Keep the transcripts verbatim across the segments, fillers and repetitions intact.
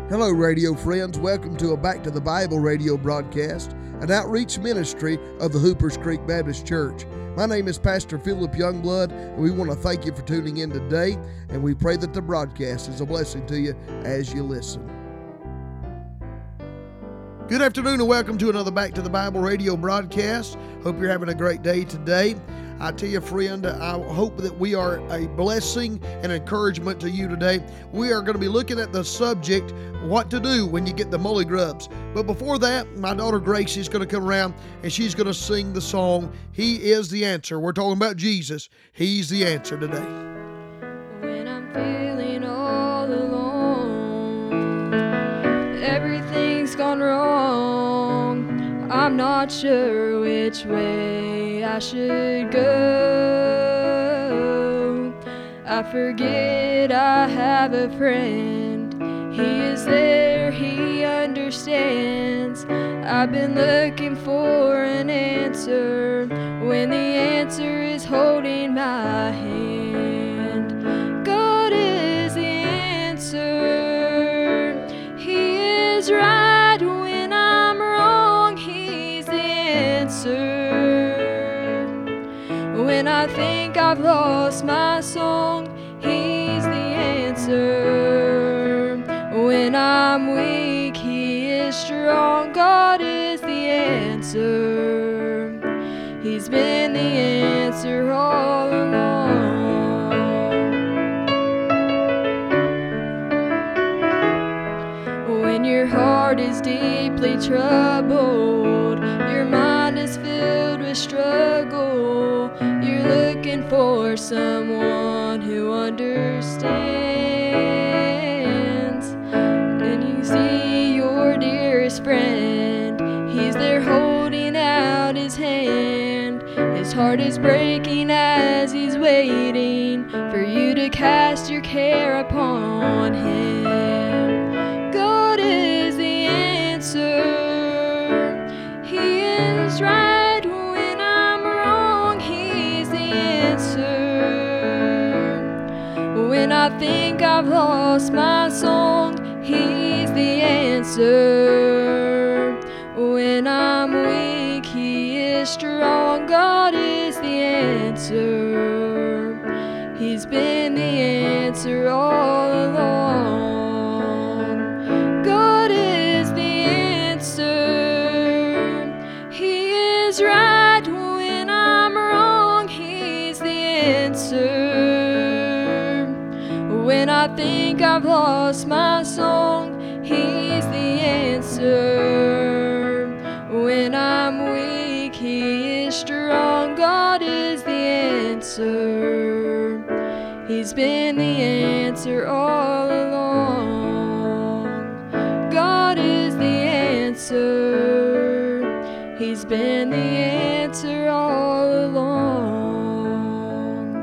Hello, radio friends. Welcome to a Back to the Bible radio broadcast, an outreach ministry of the Hoopers Creek Baptist Church. My name is Pastor Philip Youngblood, and we want to thank you for tuning in today, and we pray that the broadcast is a blessing to you as you listen. Good afternoon and welcome to another Back to the Bible radio broadcast. Hope you're having a great day today. I tell you, friend, I hope that we are a blessing and encouragement to you today. We are going to be looking at the subject, what to do when you get the molly grubs. But before that, my daughter Gracie is going to come around and she's going to sing the song, He is the Answer. We're talking about Jesus. He's the answer today. When I'm feeling all alone, everything's gone wrong, I'm not sure which way I should go. I forget I have a friend. He is there, he understands. I've been looking for an answer when the answer is holding my hand. God is the answer. He is right when I'm wrong. He's the answer. When I think I've lost my song, He's the answer. When I'm weak, He is strong. God is the answer. He's been the answer all along. When your heart is deeply troubled, your mind is filled with struggle, you're looking for someone who understands, and you see your dearest friend. He's there holding out His hand. His heart is breaking as He's waiting for you to cast your care upon Him. God is the answer. He is right when I'm wrong. He's the answer. When I think I've lost my song, He's the answer. When I'm weak, He is strong. God is the answer. He's been the answer all along. God is the answer. He is right when I'm wrong. He's the answer. When I think I've lost my song, He's the answer. When I'm weak, He is strong. God is the answer. He's been the answer all along. God is the answer. He's been the answer all along.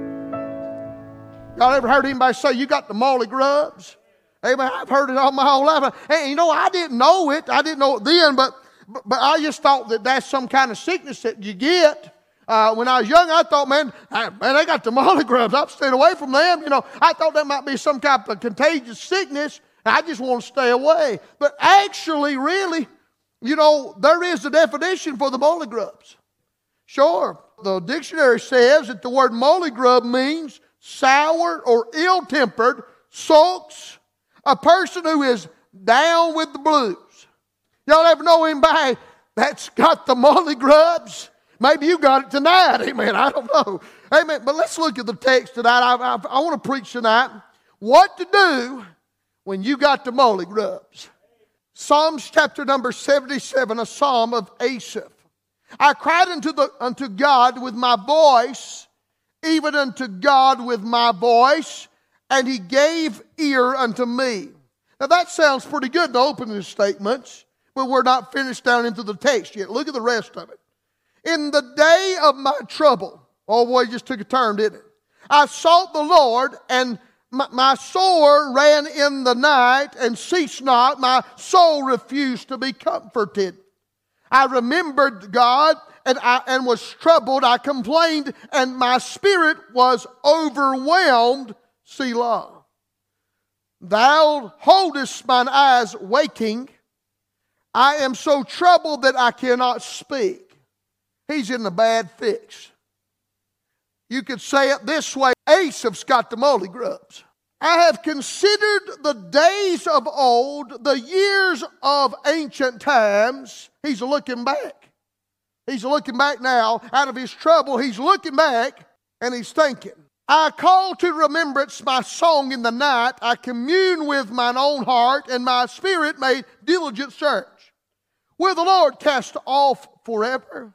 Y'all ever heard anybody say you got the molly grubs? Amen. I've heard it all my whole life. And you know, I didn't know it. I didn't know it then, but but, but I just thought that that's some kind of sickness that you get. Uh, when I was young, I thought, man, I, man, they got the molly grubs. I'm staying away from them. You know, I thought that might be some type of contagious sickness. And I just want to stay away. But actually, really, you know, there is a definition for the molly grubs. Sure, the dictionary says that the word molly grub means sour or ill-tempered, sulks, a person who is down with the blues. Y'all ever know anybody that's got the molly grubs? Maybe you got it tonight, amen. I don't know. Amen. But let's look at the text tonight. I, I, I want to preach tonight what to do when you got the molly grubs. Psalms chapter number seventy-seven, a psalm of Asaph. I cried unto, the, unto God with my voice, even unto God with my voice, and He gave ear unto me. Now that sounds pretty good to open the statements, but we're not finished down into the text yet. Look at the rest of it. In the day of my trouble, oh boy, it just took a turn, didn't it? I sought the Lord, and my, my sore ran in the night, and ceased not. My soul refused to be comforted. I remembered God, and I and was troubled. I complained, and my spirit was overwhelmed. Selah. Thou holdest mine eyes waking. I am so troubled that I cannot speak. He's in the bad fix. You could say it this way: Asaph's got the molly grubs. I have considered the days of old, the years of ancient times. He's looking back. He's looking back now out of his trouble. He's looking back and he's thinking. I call to remembrance my song in the night. I commune with mine own heart, and my spirit made diligent search. Will the Lord cast off forever?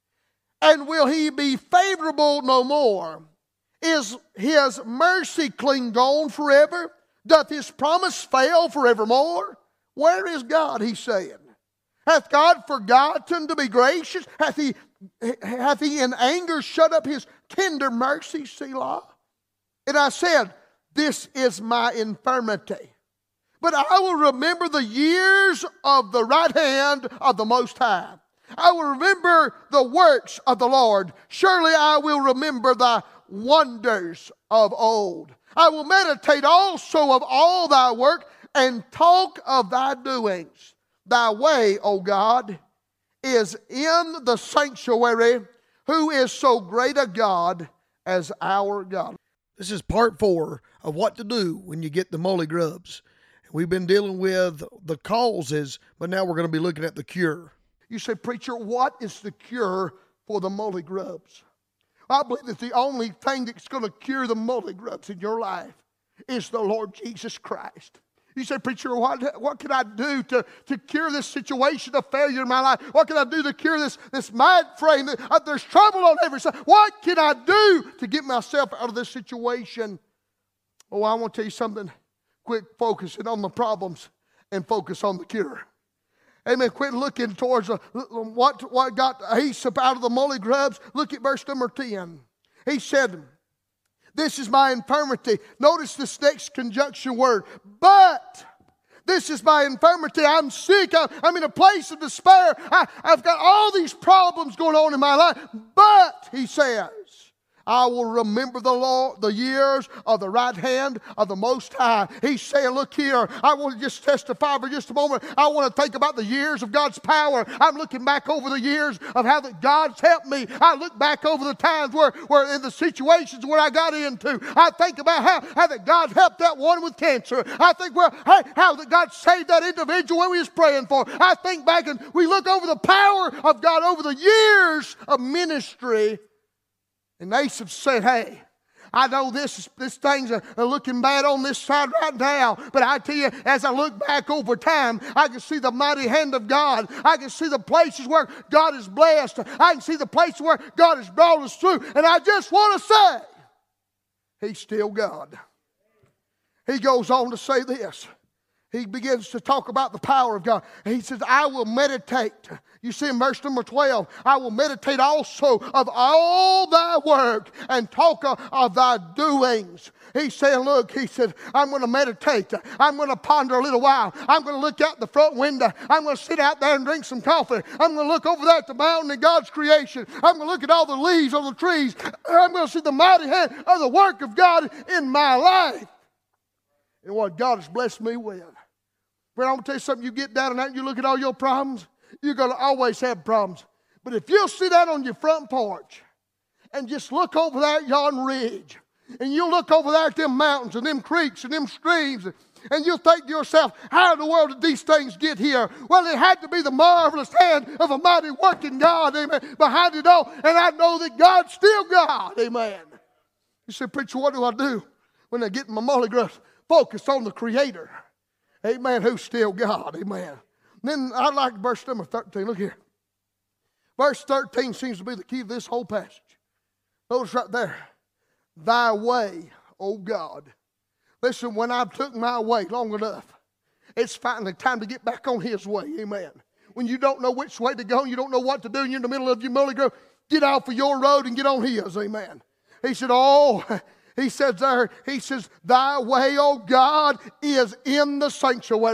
And will he be favorable no more? Is his mercy cling gone forever? Doth his promise fail forevermore? Where is God, he's saying? Hath God forgotten to be gracious? Hath he, hath he in anger shut up his tender mercy, Selah? And I said, this is my infirmity. But I will remember the years of the right hand of the Most High. I will remember the works of the Lord. Surely I will remember thy wonders of old. I will meditate also of all thy work and talk of thy doings. Thy way, O God, is in the sanctuary. Who is so great a God as our God? This is part four of what to do when you get the molly grubs. We've been dealing with the causes, but now we're going to be looking at the cure. You say, preacher, what is the cure for the molly grubs? I believe that the only thing that's going to cure the molly grubs in your life is the Lord Jesus Christ. You say, preacher, what, what can I do to, to cure this situation of failure in my life? What can I do to cure this, this mind frame? Uh, there's trouble on every side. What can I do to get myself out of this situation? Oh, I want to tell you something. Quit focusing on the problems and focus on the cure. Amen. Quit looking towards uh, what, what got Asaph out of the molly grubs. Look at verse number ten. He said, this is my infirmity. Notice this next conjunction word. But this is my infirmity. I'm sick. I'm, I'm in a place of despair. I, I've got all these problems going on in my life. But, he says, I will remember the law, the years of the right hand of the Most High. He's saying, look here, I want to just testify for just a moment. I want to think about the years of God's power. I'm looking back over the years of how that God's helped me. I look back over the times where, where in the situations where I got into. I think about how, how that God helped that one with cancer. I think where, how, how that God saved that individual when we was praying for. I think back and we look over the power of God over the years of ministry. And Asaph said, hey, I know this, this thing's are looking bad on this side right now, but I tell you, as I look back over time, I can see the mighty hand of God. I can see the places where God is blessed. I can see the places where God has brought us through. And I just want to say, he's still God. He goes on to say this. He begins to talk about the power of God. And he says, I will meditate. You see in verse number twelve, I will meditate also of all thy work and talk of, of thy doings. He's saying, look, he said, I'm going to meditate. I'm going to ponder a little while. I'm going to look out the front window. I'm going to sit out there and drink some coffee. I'm going to look over there at the mountain of God's creation. I'm going to look at all the leaves on the trees. I'm going to see the mighty hand of the work of God in my life and what God has blessed me with. Friend, I'm going to tell you something. You get down and out and you look at all your problems, you're going to always have problems. But if you'll sit out on your front porch and just look over there at yon ridge, and you look over there at them mountains and them creeks and them streams, and you'll think to yourself, how in the world did these things get here? Well, it had to be the marvelous hand of a mighty working God, amen, behind it all. And I know that God's still God, amen. You say, preacher, what do I do when I get my molly grubs? Focus on the Creator, amen, who's still God, amen. Then I like verse number thirteen. Look here. Verse thirteen seems to be the key of this whole passage. Notice right there. Thy way, O God. Listen, when I took my way long enough, it's finally time to get back on His way. Amen. When you don't know which way to go, you don't know what to do, and you're in the middle of your molly grove, get off of your road and get on His. Amen. He said, oh, he says there, he says, thy way, O God, is in the sanctuary.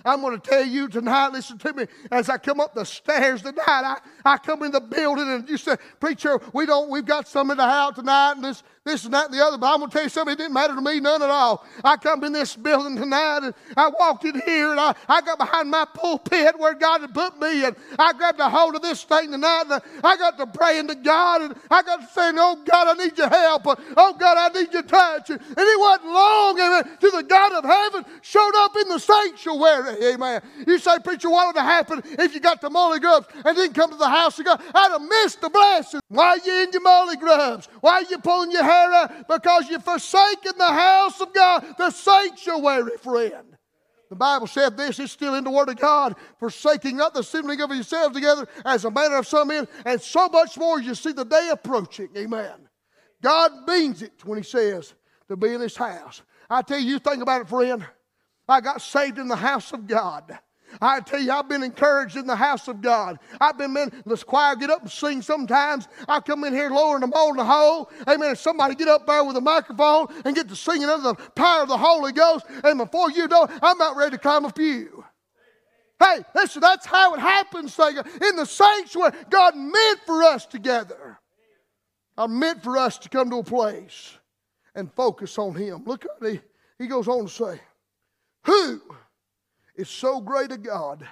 I'm going to tell you tonight, listen to me, as I come up the stairs tonight, I, I come in the building and you say, preacher, we don't, we've got some in the house tonight and this, this and that and the other, but I'm going to tell you something, it didn't matter to me none at all. I come in this building tonight and I walked in here and I, I got behind my pulpit where God had put me and I grabbed a hold of this thing tonight and I got to praying to God and I got to saying, oh God, I need your help. Oh God, I need your touch. And it wasn't long, amen, till the God of heaven showed up in the sanctuary, amen. You say, preacher, what would have happened if you got the molly grubs and didn't come to the house of God? I'd have missed the blessing. Why are you in your molly grubs? Why are you pulling your hair out? Because you've forsaken the house of God, the sanctuary, friend. The Bible said this, it's still in the Word of God, forsaking not the assembling of yourselves together as a manner of some men, and so much more as you see the day approaching, amen. God means it when He says to be in His house. I tell you, you think about it, friend. I got saved in the house of God. I tell you, I've been encouraged in the house of God. I've been, man, the choir get up and sing sometimes. I come in here lowering them all in the hole. Amen. And somebody get up there with a microphone and get to singing under the power of the Holy Ghost. And before you know it, I'm about ready to climb a pew. Hey, listen, that's how it happens. In the sanctuary, God meant for us together. God meant for us to come to a place and focus on Him. Look at it. He goes on to say, who is so great a God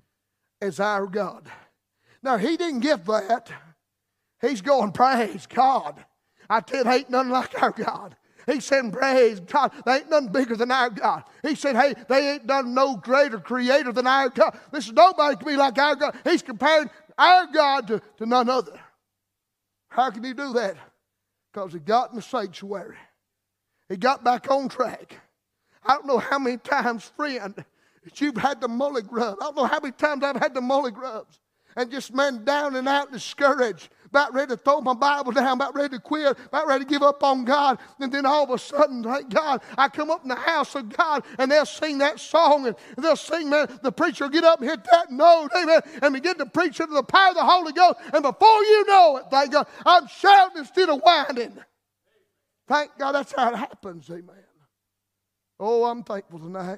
as our God? Now, He didn't give that. He's going, praise God. I tell you, ain't nothing like our God. He said, praise God. They ain't nothing bigger than our God. He said, hey, they ain't done no greater creator than our God. Listen, nobody can be like our God. He's comparing our God to, to none other. How can He do that? Because He got in the sanctuary. He got back on track. I don't know how many times, friend, that you've had the molly grub. I don't know how many times I've had the molly grubs. And just, man, down and out, discouraged, about ready to throw my Bible down, about ready to quit, about ready to give up on God. And then all of a sudden, thank God, I come up in the house of God, and they'll sing that song, and they'll sing, man, the preacher will get up and hit that note, amen, and begin to preach into the power of the Holy Ghost. And before you know it, thank God, I'm shouting instead of whining. Thank God that's how it happens, amen. Oh, I'm thankful tonight.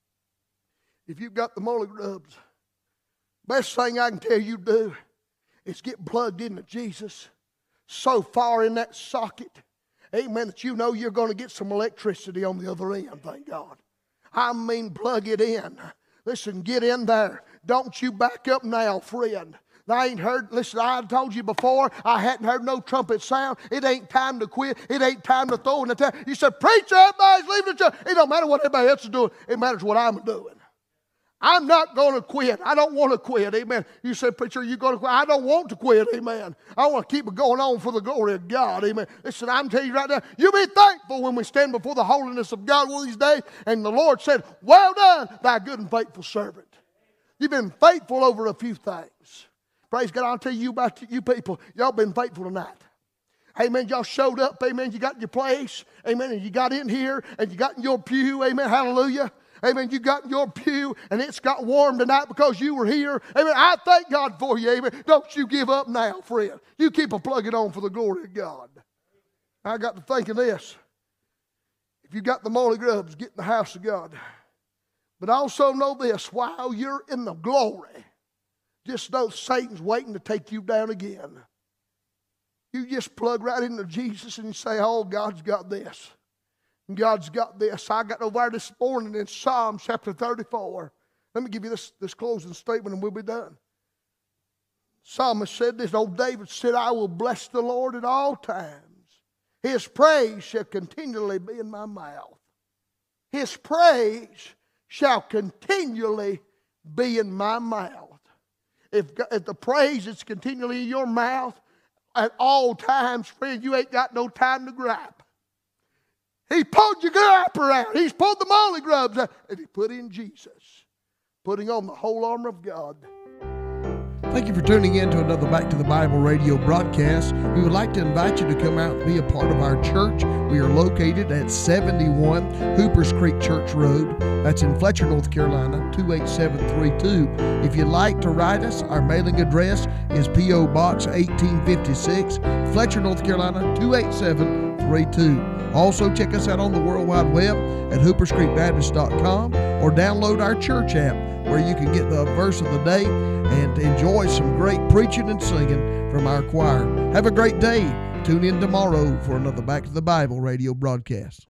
If you've got the molly grubs, best thing I can tell you to do is get plugged into Jesus so far in that socket, amen, that you know you're going to get some electricity on the other end, thank God. I mean, plug it in. Listen, get in there. Don't you back up now, friend. I ain't heard, listen, I told you before, I hadn't heard no trumpet sound. It ain't time to quit. It ain't time to throw in the towel. You said, preacher, everybody's leaving the church. It don't matter what everybody else is doing. It matters what I'm doing. I'm not going to quit. I don't want to quit, amen. You said, preacher, you going to quit? I don't want to quit, amen. I want to keep it going on for the glory of God, amen. Listen, I'm telling you right now, you be thankful when we stand before the holiness of God one of these days, and the Lord said, well done, thy good and faithful servant. You've been faithful over a few things. Praise God, I'll tell you about you people, y'all been faithful tonight. Amen, y'all showed up, amen, you got in your place, amen, and you got in here, and you got in your pew, amen, hallelujah. Amen, you got in your pew, and it's got warm tonight because you were here. Amen, I thank God for you, amen. Don't you give up now, friend. You keep a plug it on for the glory of God. I got to think of this. If you got the molly grubs, get in the house of God. But also know this, while you're in the glory, just know Satan's waiting to take you down again. You just plug right into Jesus and you say, oh, God's got this. God's got this. I got over there this morning in Psalm chapter thirty-four. Let me give you this, this closing statement and we'll be done. Psalmist said this, old David said, I will bless the Lord at all times. His praise shall continually be in my mouth. His praise shall continually be in my mouth. If, if the praise is continually in your mouth at all times, friend, you ain't got no time to gripe. He pulled your gripe around. He's pulled the molly grubs out. And he put in Jesus, putting on the whole armor of God. Thank you for tuning in to another Back to the Bible radio broadcast. We would like to invite you to come out and be a part of our church. We are located at seventy-one Hoopers Creek Church Road. That's in Fletcher, North Carolina, two eight seven three two. If you'd like to write us, our mailing address is P O Box eighteen fifty-six, Fletcher, North Carolina, two eight seven three two. three two. Also, check us out on the World Wide Web at hoopers creek baptist dot com or download our church app where you can get the verse of the day and enjoy some great preaching and singing from our choir. Have a great day. Tune in tomorrow for another Back to the Bible radio broadcast.